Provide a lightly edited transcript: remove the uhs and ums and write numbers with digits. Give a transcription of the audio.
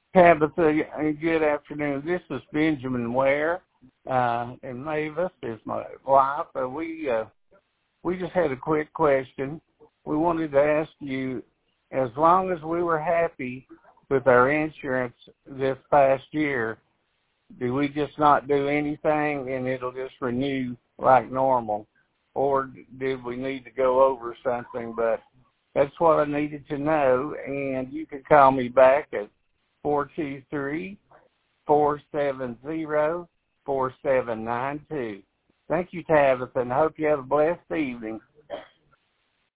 Tabitha, good afternoon. This is Benjamin Ware, and Mavis is my wife. We just had a quick question. We wanted to ask you, as long as we were happy with our insurance this past year, do we just not do anything and it'll just renew like normal? Or did we need to go over something? But that's what I needed to know, and you can call me back at 423-470-4792. Thank you, Tabitha, and I hope you have a blessed evening.